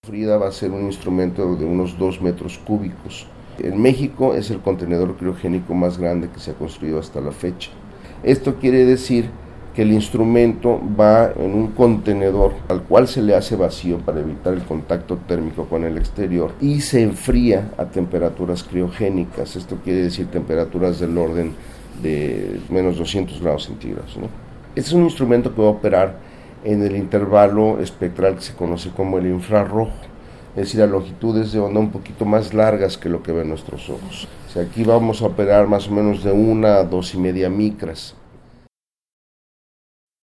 Frida va a ser un instrumento de unos 2 metros cúbicos. En México es el contenedor criogénico más grande que se ha construido hasta la fecha. Esto quiere decir que el instrumento va en un contenedor al cual se le hace vacío para evitar el contacto térmico con el exterior y se enfría a temperaturas criogénicas. Esto quiere decir temperaturas del orden de menos 200 grados centígrados, ¿no? Este es un instrumento que va a operar en el intervalo espectral que se conoce como el infrarrojo, es decir, a longitudes de onda un poquito más largas que lo que ven nuestros ojos. O sea, aquí vamos a operar más o menos de 1 a 2,5 micras.